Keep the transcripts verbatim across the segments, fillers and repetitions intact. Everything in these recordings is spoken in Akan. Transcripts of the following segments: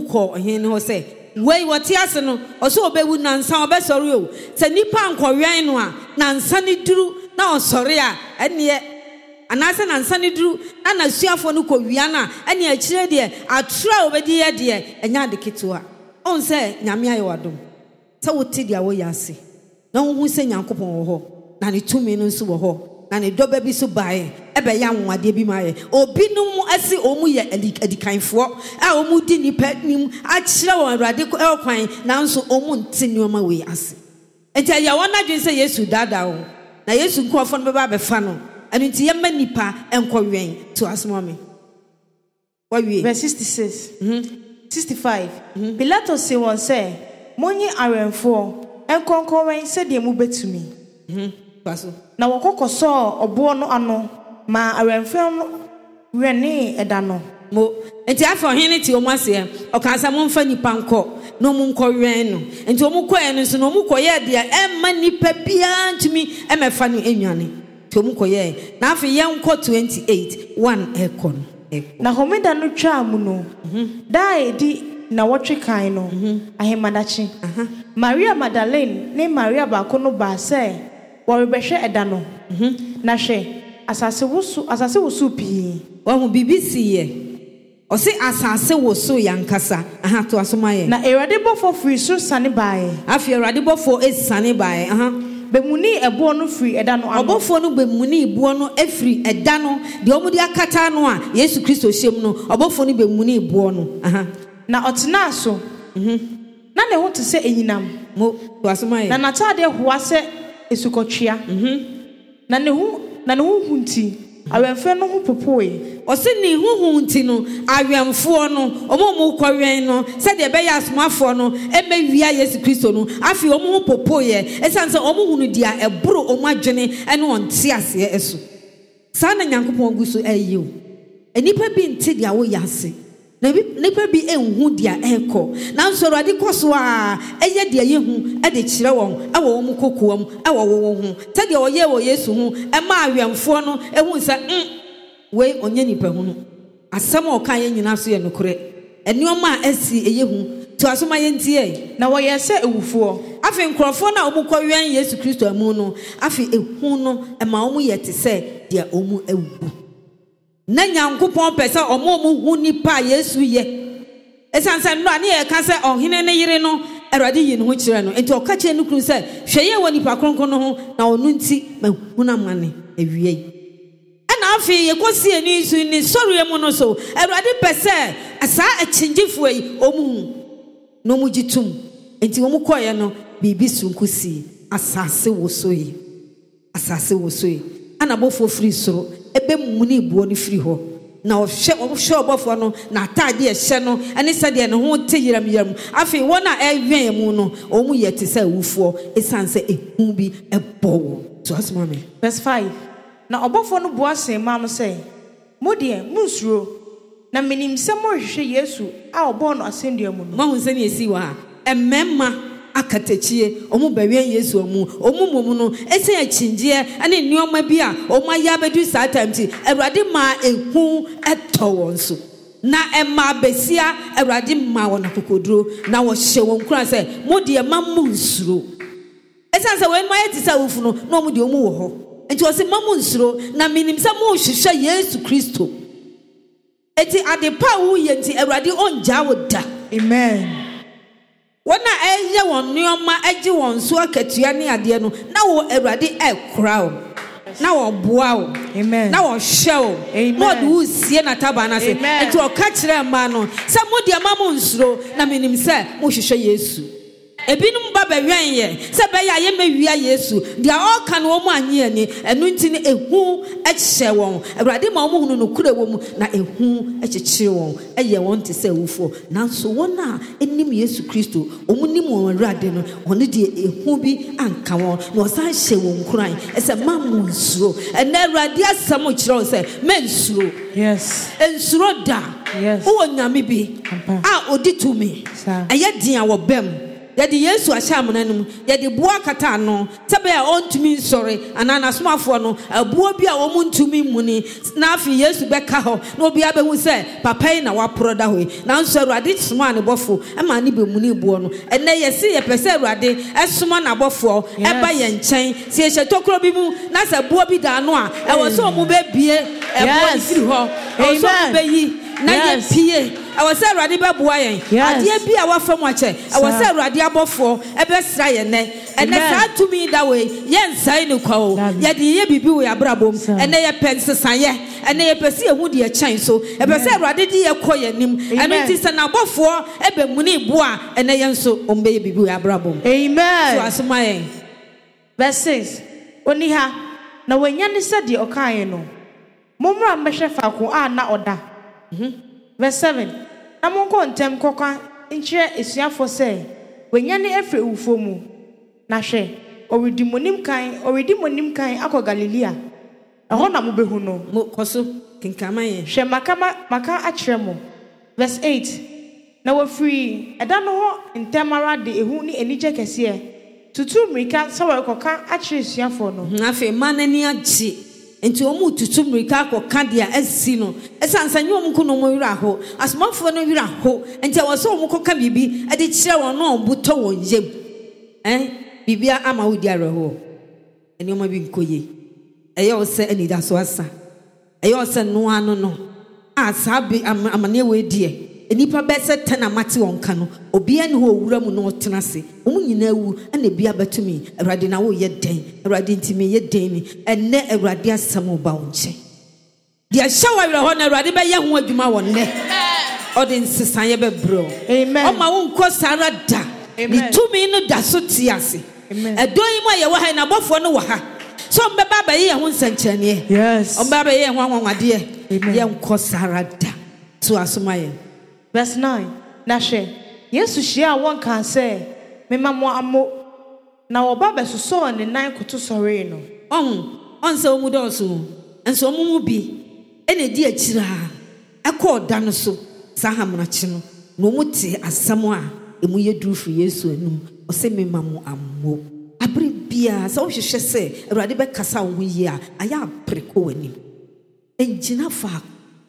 ko hen ho say wey wote ase no oso obewu nansa obesori o se nipa ankowen no a nansa ni duru na osori a ene anase nansa ni duru na nasuafo no ko wia na ene a kire de atura obedi ye de enya de ketewa on se nyame aye wadom se wote dia wo yase na wo hu se nyankopon wo ho na ne tumi no nso wo ho na ne doba bi so bae ebe ya nwade bi maye obi no mu ase omu ye adikanfo a omu di nipa nim a kire won awrade ekwan na nso omu ntinioma we ase enti ya wona dwen se Yesu dada wo na Yesu nkofo no beba be fa no enti ye ma nipa enkowen to asmo me wawie verse sixty-six mhm sixty-five mhm Pilato say won say monyi arenfo enkonkowen se de mu betumi mhm paso na wokokoso obo no ano ma arenfo no wene eda no mo enti afa hene ti omo ase o kan sa mo mfa nipa nko no mu nko wen no enti omo koye no so no mu koye de e ma nipa bia ntumi e mefa no enwane ti omo koye na afa ye nko twenty-eight one ekon na homeda no twa mu no dai di na wotwe kan no ahemadachi Maria Magdalene ne Maria ba ko no ba se worebehwe eda no na hwe asase wosu asase wosu pi wahu B B C ye o se asase wosu yankasa aha to asomaye na erade bofo free so sane bae afi erade bofo esane bae aha bemuni ebo no free eda no ano obofo no bemuni ebo no efri eda no de omudi akata no a Yesu Kristo hyem no obofo no bemuni ebo no aha na otena so mhm na ne ho te se enyinam mo to asomaye na natade hoa se esukotwea mhm na ne hu na ne hu hunti awemfe no hu popoe o se ne hu hunti no awemfo no omomo kwawen no se de be ya asomafo no emawia Yesu Kristo no afi omo hu popoe esanse omo hu no dia ebro omo adwene ene onte ase eso sa na nyankopon guso ayiwo enipa bi nte dia wo yase na nipa bi enhu dia eko na nso rade koso a eye dia yehu e de kire won e wo won kokoam e wo wo hu te dia oye wo Yesu hu e ma awemfo no ehu nsa mm we onye nipa hu no asem o kan ye nyina so ye nokore enioma asi eye hu to asoma ye ntie na wo ye se ewufo afi nkrofo na omu kwawen Yesu Kristo amu no afi ehu no e ma omu ye te se dia omu ewu na nyankopon pese omo mu hu nipa Yesu ye esanse no ane ye ka se ohene ne yire no erade yi no ho kire no enti okache no kru se hweye wo nipa kronkron no ho na onu nti mahuna mane awie ana afi ye kosi eni su ni sorry mu no so erade pese asa achinjifo yi omu no mu gitum enti wo mu koye no bibi sunkusi asase wo so yi asase wo so yi ana bofo free soro ebe muni buo ni free ho na ohwe ohwe obofo no na atade e hye no ene sade ne ho te yiram yiram afi wona ewen mu no omu ye te sa wufuo esanse ehu bi ebowo to asma me verse five na obofo no bua sen ma no say modie munsuro na menim se mo hwehwe Yesu a obo no asendua mu no ma hu se ne esi wa ememma akatachie omu bawen Yesu omu omu momu no ese achinjie ane nioma bi a omu aya bedu saa time ti Awurade ma ehu eto wonso na ema besia Awurade ma wona kokoduro na wo hye won kura se modie mamu nsuro esanse wen ma yeti sa wufu no na omu de omu wo ho enti o se mamu nsuro na minim se mo hwehwe Yesu Kristo eti adepa wu yenti Awurade onja wo da amen wona eye won nioma age won so akatua ne ade no na wo Awurade ekura wo na wo boa wo amen na wo hwe wo mod wo sie na taba na se enti o ka kire ma no se modi amamu nsuro na menim se mo hwehwe Yesu ebinum ba bewen ye se be ya ye mewia Yesu dia all kan wo mu anye ani enu nti ne ehu ehye won Awurade ma wo hunu no kura wo mu na ehu ekyekire won eye won te se wufo nanso won a enim Yesu Kristo omunim won Awurade no won de ehu bi anka won na osan hye won kuran ese mamu nsuro ena Awurade asam kire se men nsuro yes ensuro da yes wo nyame bi a oditumi eye dia wo bem yɛde Yesu ahyɛ amena no mu yɛde boa kata ano sɛbɛ a ɔntumi nsɔre anana somafoɔ no aboa bi a wɔn ntumi muni na afi Yesu bɛka hɔ na obi abɛhu sɛ papa yi na waporo da hɔ yi na nso Awurade soma ne bɔfo ɛma ne bɛmuni boɔ no ɛnɛ yɛsi yɛpɛ sɛ Awurade ɛsoma na bɔfo ɛba yɛn nkyɛn si yɛhyɛ tokuro bi mu na sɛ boa bi da ano a ɛwɔ sɛ ɔmo bɛbie ɛboa ne firi hɔ ɛwɔ sɛ ɔmo bɛyi na yɛ pie ɛwɔ sɛ Awurade bɛboa yɛn adeɛ bi a wafa mu akyɛ ɛwɔ sɛ Awurade abɔfoɔ ɛbɛsra yɛn nɛ ɛnɛ saa tumi da wei yɛn nsae ne kwa o yɛde yɛ bibi wɔ abrabom ɛnɛ yɛ pɛ nsesayɛ ɛnɛ yɛ pɛ sɛ yɛhu deɛ kyɛn so ɛpɛ sɛ Awurade de yɛ kɔ yɛn nim ɛno nti sɛ n'abɔfoɔ ɛbɛmuni bo a ɛnɛ yɛn nso ɔmo bɛyɛ bibi wɔ abrabom amen so asoma yɛn verse six oni ha na wɔnya ne sɛ deɛ ɔkaeɛ no mommra mmɛhwɛ faako a na ɔda verse seven na monko ntem kokwa nkyerɛ esuafo sɛ wɔnya ne afre ewufo mu na hwɛ ɔredi monim kan ɔredi monim kan akɔ Galilea ɛhɔ na mobehu no mo kɔso kinkama yɛ hwɛ maka maka akyerɛ mo verse eight na wɔfiri ɛda no hɔ ntɛmara de ehu ne anigye kɛseɛ tutu mmirika sɛ wɔrekɔka akyerɛ esuafo no afei ma n'ani agye enti omu tutu mmirika akɔka deɛ asi no ɛsan sɛ nyɛ ɔmo ko no mo wira ho asomafoɔ no wira ho enti ɛwɔ sɛ ɔmo kɔka biribi ɛde kyerɛ wɔn no ɔbotɔ wɔn yam ɛn bibia ama wo di awerɛhoɔ ɛne ɔma bi nkɔ yie ɛyɛ wɔ sɛ anida so asa ɛyɛ wɔ sɛ noa no no a saa bi amaneɛ wɔ adiɛ enipa bɛsɛ tɛn a mate wɔn ka no obiara ne hɔ owura mu na ɔtena ase wɔn nyinaa wu ɛna bi abɛtumi Awurade na wɔyɛ den Awurade ntumi yɛ den ni ɛnɛ Awurade asɛm ɔba wɔn nkyɛn deɛ hyɛ wɔ awerɛ hɔ na Awurade bɛyɛ ho adwuma wɔ nnɛ ɔde nsesaeɛ bɛbrɛ amen ɔma wo nkɔ sara da ne tumi no da so te ase ɛdɔn yi mu a yɛwɔ ha na abɔfoɔ no wɔ ha so ɔmbɛba abɛyɛ yɛn ho nsɛnkyerɛnneɛ yes ɔmbɛba abɛyɛ yɛn ho anwanwadeɛ yɛn nkɔ sara da so asoma yɛn verse nine na hwɛ Yesu hyia a wɔn ka sɛ mema mo amo na wɔba bɛsosɔ ne nan koto sɔre no ɔn ɔn sɛ ɔmu dɔɔso nso ɔmu mu bi ɛna di akyira ɛkɔ ɔda no so saa hamrakye no na ɔmu te asɛm a emu yɛ duru fi Yesu anum ɔsɛ mema mo amo abere bia sɛ wohwehwɛ sɛ Awurade bɛkasa wo ho yie a ayɛ apere kɔ w'anim ɛngyina fa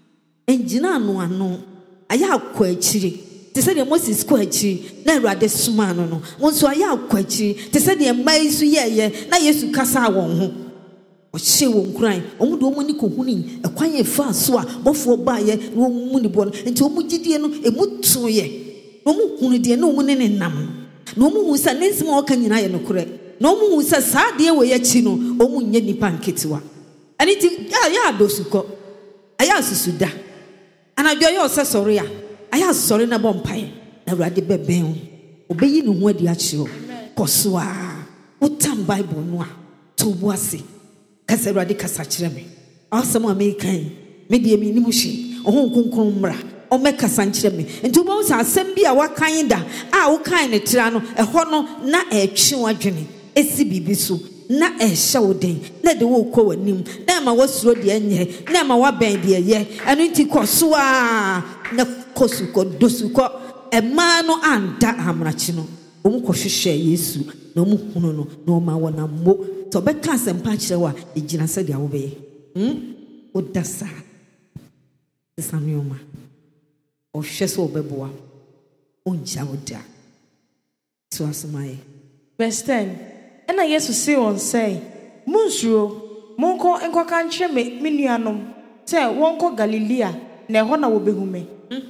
ɛngyina ano ano ayɛ akɔ akyiri te sɛ deɛ Moses kɔ akyiri na Awurade soma no no wɔn nso ayɛ akɔ akyiri te sɛ deɛ mmaa yi so yɛɛyɛ na Yesu kasa wɔn ho ɔhyɛ wɔn kuran wɔn de wɔn ani kɔhuni ɛkwan yɛ fa so a bɔfoɔ baayɛ na wɔn mu ne bɔ no nti wɔn gyidie no emu to yɛ na wɔn hunu deɛ na wɔn ne ne nam na wɔn hu sɛ ne nsɛm a wɔka nyinaa yɛ nokorɛ na wɔn hu sɛ saa deɛ wɔ yɛ akyi no wɔn nyɛ nipa nketewa ɛne ti yɛ ayɛ adosukɔ ayɛ asusuda anadwo yɛ ɔsɛ sɔre a ayɛ asɔre na bɔ mpae na Awurade bɛbɛn wo obɛyi ne ho adi akyerɛ kɔ so a wotam Bible no a to bo ase kasa Awurade kasa kyerɛ me asɛm a mekan me deɛ me nim hwe ɔho nkonkron mmra ɔmɛkasa nkyerɛ me nti wobɛhu sɛ asɛm bi a wakan da a wokan ne tira no ɛhɔ no na ɛtwe wadwene ɛsi biribi so na ɛhyɛ wo den na de wo kɔ w'anim na ma wasuro deɛ nyɛ na ma wabɛn deɛ yɛ ɛno nti kɔ so a na kɔ so kɔ dosu kɔ ɛmaa no anda ahamrakye no ɔmu kɔhwehwɛ Yesu na ɔmu hunu no na ɔma wɔ na mmo sɛ ɔbɛka asɛmpa kyerɛ wo a ɛgyina sɛdeɛ wobɛyɛ hmm? woda saa sesa nneɔma ɔhwɛ sɛ wɔbɛboa ɔnkyia wo da so asomayɛ verse ten ɛna Yesu se wɔn sɛ monsuro monkɔ nkɔka nkyerɛ me me nuanom sɛ wɔnkɔ Galilea na ɛhɔ na wɔbɛhu me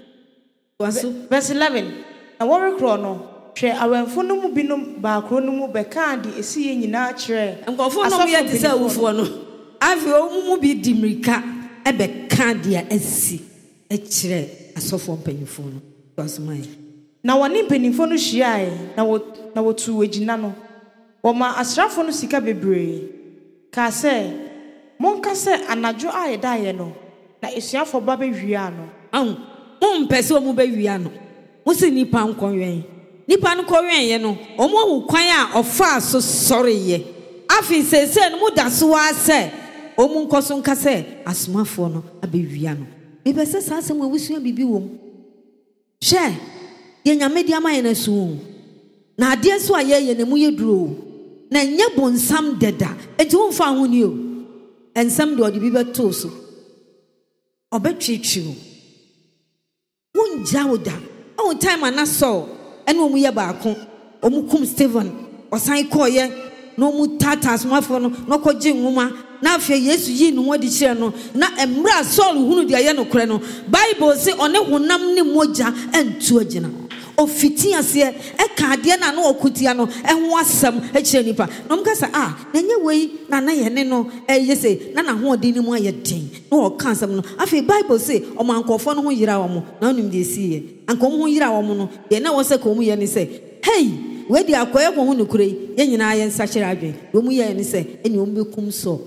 verse eleven na wɔrekorɔ no hwɛ awɛmfo no mu binom baakoro no mu bɛkaa de ɛsi yɛ nyinaa kyerɛ nkɔfo no yɛ te sɛ awufoɔ no afei ɔmu mu bi di mmirika ɛbɛka deɛ asi ɛkyerɛ asɔfoɔ mpanyimfoɔ no so asomayɛ na wɔne mpanyimfoɔ no hyiae na wɔ na wɔtu wɔgyina no wɔma asrafo no sika bebree ka sɛ monka sɛ anadwo a yɛdaeɛ no na esuafo ba bɛwia no ahụ mo mpɛ sɛ ɔmo bɛwia no mo si nipa nkɔwɛn nipa no kɔwɛn yɛ no ɔmo hu kwan a ɔfa so sɔre yɛ afi sese no mo da so asɛ ɔmo nkɔ so nka sɛ asomafoɔ no abɛwia no bibɛ sɛ saa asɛm awusua bibi wɔ mu hwɛ yɛ nyame di ama yɛ na so na ade so aye ye na mu ye duro na nye bonsam deda enti wo mfa ho ni o ensam de odi bi beto so obetwetwe won jawda o time ana so ene omu ye baako omu kum Stephen osan koye no mu tatas mafo no no koje nwoma na afia Yesu yi no wodi kire no na emra Saul hunu de aye no kore no Bible say one honam ne moja entu agina ofiti ase e ka ade na na okutia no ehwo asem e kire nipa no mkasa ah na nye wei na na ye ne no e yese na na ho odi ni mu aye den no o kan asem no afia Bible say o mankofo no ho yira wo mo na onim de siye ankom ho yira wo mo no ye na wo se ko mu ye ni say hey we di akoye ko hu no kure ye nyina ye nsa kire adwen wo mu ye ni say eni o mbekum so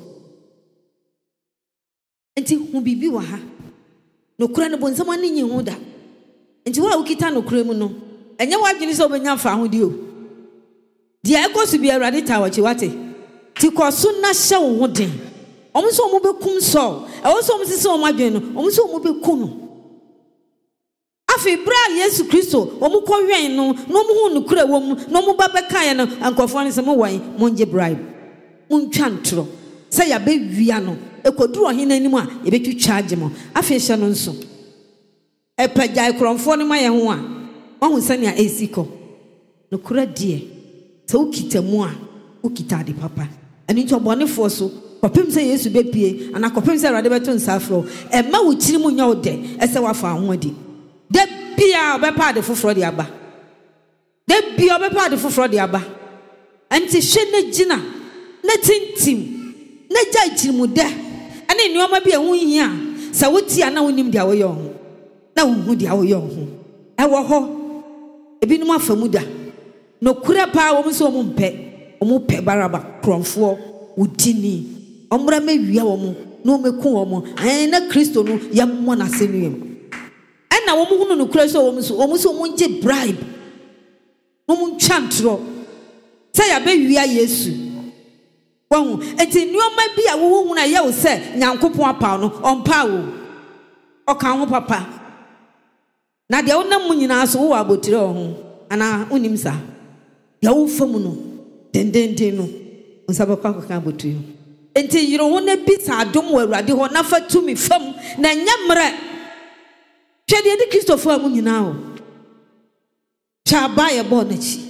enti hu bibi wa ha no kure no bonsam ani nyi hu da enti wa ukita no kure mu no enye wa adwini so obenya fa ho di o di ekosu bi awrade ta wachi wate ti kosu na hye wo ho den omo so omo bekum so e wo so omo sisi omo adwen no omo so omo bekum no afi bra Yesu Kristo omo ko wen no no mo hu no kure wo mu no mo ba beka ye no ankofo ne se mo wan mo nje bribe mo ntwa ntro se ya be wia no ekoduru ohina anim a ye betwi charge mo afi hye no nso epagya ikromfo ne ma ye ho a wahu sane a esiko no kura die se ukita mu a ukita de papa ani to bonefo so kopem se Yesu bepie ana kopem se rade beto nsafro e ma wo kiri mu nya wo de ese wafa ho adi de bia obepa de foforo de aba de bia obepa de foforo de aba anti hwe na gina na tintim na jai kiri mu de ani nneoma bia hu hia se wotia na wonim dia wo ye ho na wo hu dia wo ye ho e wo ho ebi no afamu da no kura pa wo so mo mpe wo pe baraba kromfo udini omra mewia wo mo no meku wo mo eh na Kristo no yammo na senuem na wo mu hunu no kura so wo mu so wo mu so mo nje bribe no mu ntwantro say ya be wia Yesu wo enti nioma bi a wo hu na ye wo se nyankopon apa no ompa wo oka ho papa na de wo nam nyina so wo abotire ho ana unim sa ya wo famu no dendenden no nsabakwa kwa abotire enti yiro ho na bi sa adom wo Awurade ho na fa tumi fam na nyamre twede de Christopher amu nyina o cha ba ye bo na chi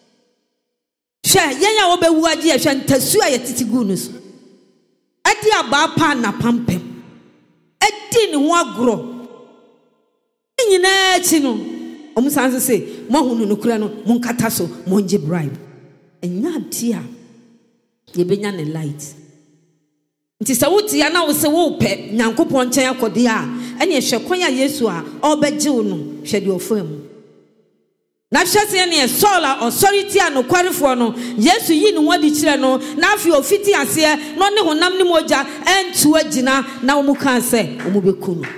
sha yenya wo bewu agi e hwa ntasu a yetiti gu no so adi aba pa na pampem adi ni ho agro nyina chi no omusanse se mo hunu no kura no mo nkata so mo nje bribe enya dia ye benya ne light nti se wuti ya na wo se wo pe nyankopon chen akode a ene ehwe kwan a Yesu a obegiw no hwe de ofam na hwese ne Saul authority a no kwarefo no Yesu yi no wadi kire no na afi ofiti ase no ne honam ne moja entu agina na wo mu kan se wo mu beku no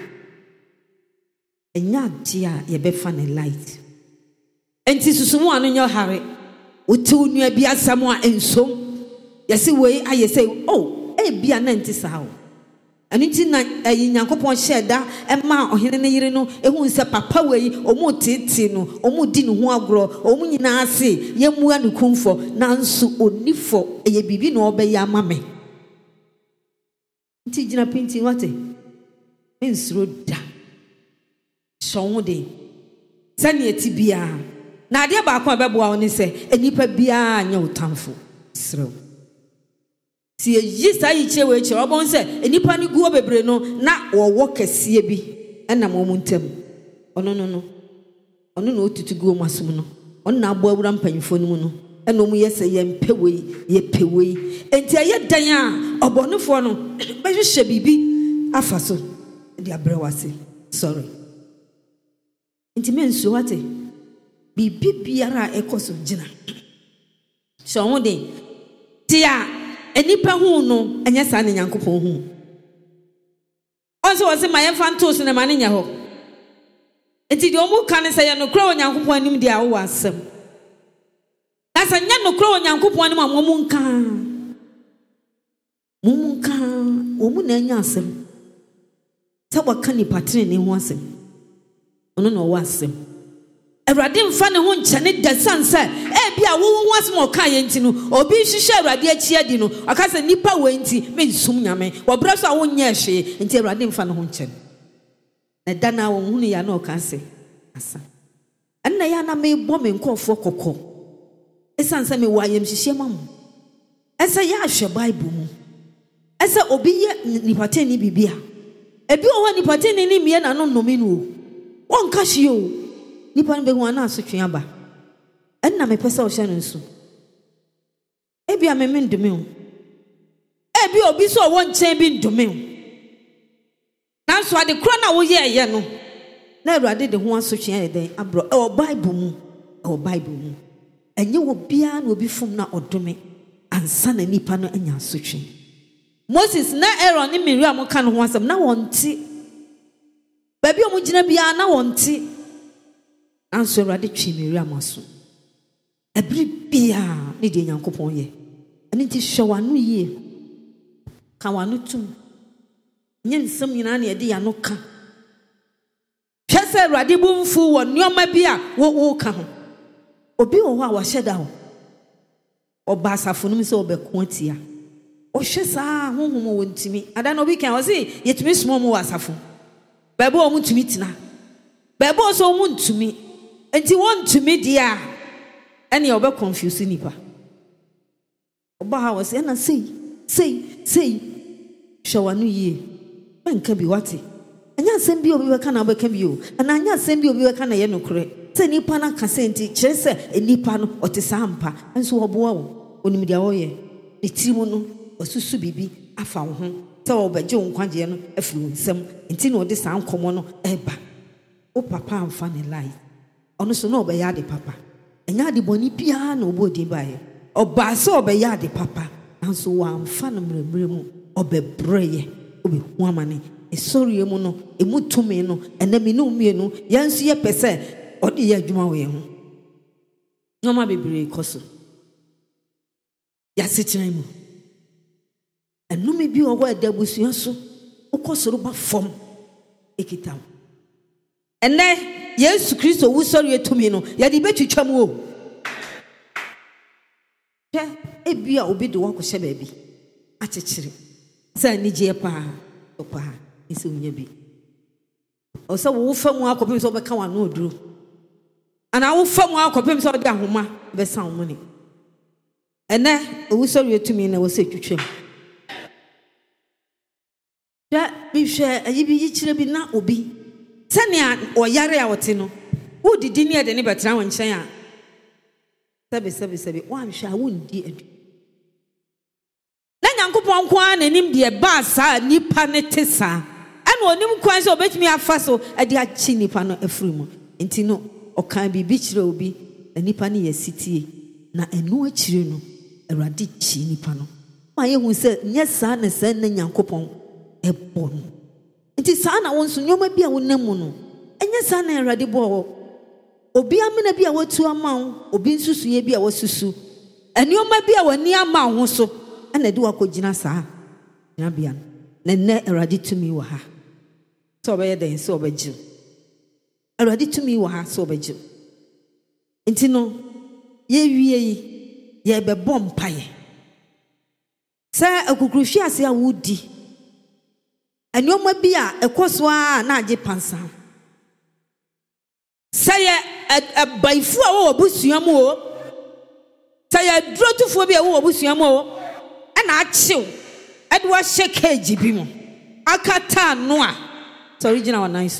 enya dia ye be fa ne light enti susumu anu nyo hare uti unua bi asam a ensom yesi wei ayese oh e bia na enti sawo aniti na ayi nyankopon sheda e ma ohene ne yire no ehun se papa wei omu titi no omu di ne ho agro omu nyina ase yemu anu kumfo nanso onifo eye bibi no obeya amame nti gina pinti wate ensro da shonwode sane eti bia na ade ba akwa beboa woni se enipa bia anya utamfo srew si eyi sai che we che obon se enipa ni guo bebre no na wo wo kese bi ena mo muntem ono no no ono no otutu guo masum no ono na abo awura mpanyfo ni mu no ena omu yese ye mpewei ye pewei enti aye dan a obonefo no be hwehwe bibi afa so de abrewase sorry enti mensu wate bibi biara ekoso gina so ho de tia enipa hu no enya sa ne nyankopon hu onso wose maye fantos ne mane nya ho enti de omu kan se ye no kro nyankopon anim de awo asem asa nya no kro nyankopon anim amomu nka mumu nka omu na nya asem taba kan ni patre ne ho asem ono no wo asem Awurade mfa ne ho nkyene da sanse e bia wo wo asem o kan ye nti no obi hwehwe Awurade achi adi no aka se nipa we nti me nsum nyame wo bra so a wo nya hwe nti Awurade mfa ne ho nkyene na da na wo hunu ya na o kan se asa enna ya na me bo me nkofo kokko esanse me wa yem hihye mamu ese ya hwe Bible mu ese obi ye nipate ni bibia ebi o wa nipate ni ni mie na no nomi no won ka hye o nipa no be hu ana asotwe aba enna me pese o hye no nso ebi a me me ndome o ebi obi so wo nchen bi ndome o nanso ade kro na wo ye ye no na Awurade de ho asotwe ye den abro e o Bible mu e o Bible mu enye wo bia na obi fum na odome ansa na nipa no anya asotwe Moses na Aaron ni Miriam ka no ho asem na wonti baby o mu gina bia na wonti anso Awurade twi Miriam aso ebri bia ne de Nyankopon ye ani ti hwe wanu yie ka wanu tum nye nsem nyina na ye de ya no ka hwese Awurade bu mfu wo nneoma bia wo wo ka ho obi wo ho a wa hyeda ho oba asafo no mi se obeko atia o hwe saa honhom wo ntimi ada no obi kan o se yetumi somo mo wasafo bebo o mutumi tina bebo so o muntumi enti won tumi dia ene obe confuse nipa oba ha wo se na sei sei sei shawanu yie banka bi wate anya asem bi obi beka na beka bi o ana anya asem bi obi beka na ye nokure se nipa na ka senti kire se nipa no otesa ampa enso oboa wo onim dia wo ye ne tirimu no osusu bibi afa wo ho se obeje wo nkwaje no afiri wo nsam enti na ode sa nkomo no eba o papa amfa ne lai ono so na obeya de papa enya de boni bia na obodi bae oba se obeya de papa anso wa amfa no mremre mu obebreye obe hu amane esori mu no emu tumi no enami no mienu yansu ye pese ode ye adwuma we ho nyoma bebre koso ya setena mu enumi bi owo adabusuan so ukosoro ba fom ekitaw ene Yesu Kristo wusori etumi no ya de betwitwa mu o te ebia obi de wako hye baabi akyekyere sa ni je pa opa ese unya bi o se wo famu akopem so beka wa no oduro ana wo famu akopem so de ahoma be san mu ni ene wusori etumi na wo se twitwam ya bi hwe ayibi yikyire bi na obi sania oyare a wote no wo didi ne de ne betra won kyen a sebe sebe sebe wan hwe a wondi adu na Nyankopon kwa na nim de ba sa nipa ne tesa ana onim kwan so obetimi afa so ade achi nipa no afirimu enti no okan bibi kire obi nipa ne yesitie na enu akire no Awurade chi nipa no ma ye hu se nye sa na sa na Nyankopon ebo no enti sa na won so nyoma bia wonamu no enye sa na Awurade bo obi amena bia watu ama wo obi nsusu ye bia wasusu enioma bia wani ama wo so ana de wakogina sa na bia na ne Awurade tumi wo ha so obeye den so obeji Awurade tumi wo ha so obeji enti no ye wie yi ye bebɔ mpaye sa akukuruhwi ase a wudi enioma bi a ekoso a na age pansa sa ye abaifu a wo obusuam o sa ye drotufo bi a wo obusuam o ana achew ede wa shake bi mu akata no a so original one nice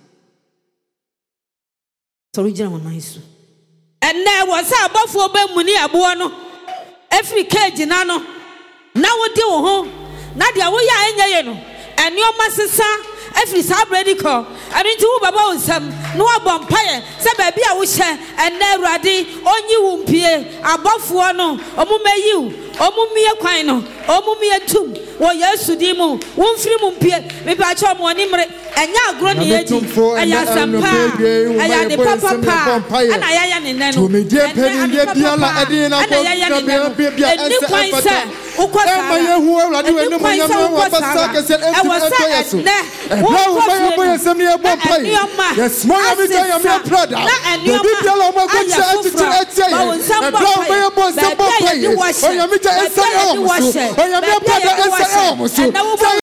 so original one nice enne wo sa abafo ba mu ni abo no every cage na no na wo de wo ho na de wo ya enye ye no eni o masesa every sabredi ko abi nti wo baba onsam no abompaye se ba bia wo hye enne Awurade onyi wo mpie abafo no omumayiw omumie kwan no omumie tum wo Yesu di mu wo mfiri mu mpie me ba cha mo ni mre Enya agro ne yedi. Aya sampa. Aya de papa pa. Ana yaya ne nenu. To me die peni die biala edi na ko na be bia ense afata. Ema ye hu awrade we ne mo nyame wa basa kese entu eto yeso. E bra wo ba ye boye sem ne e bom pai. Yes mo ya mi to ya me brother. Do bi biala mo go cha ati ati ye. E bra wo ba ye bo sem bom pai. O ya mi ja ensa e o mo so. O ya mi brother ensa e o mo so.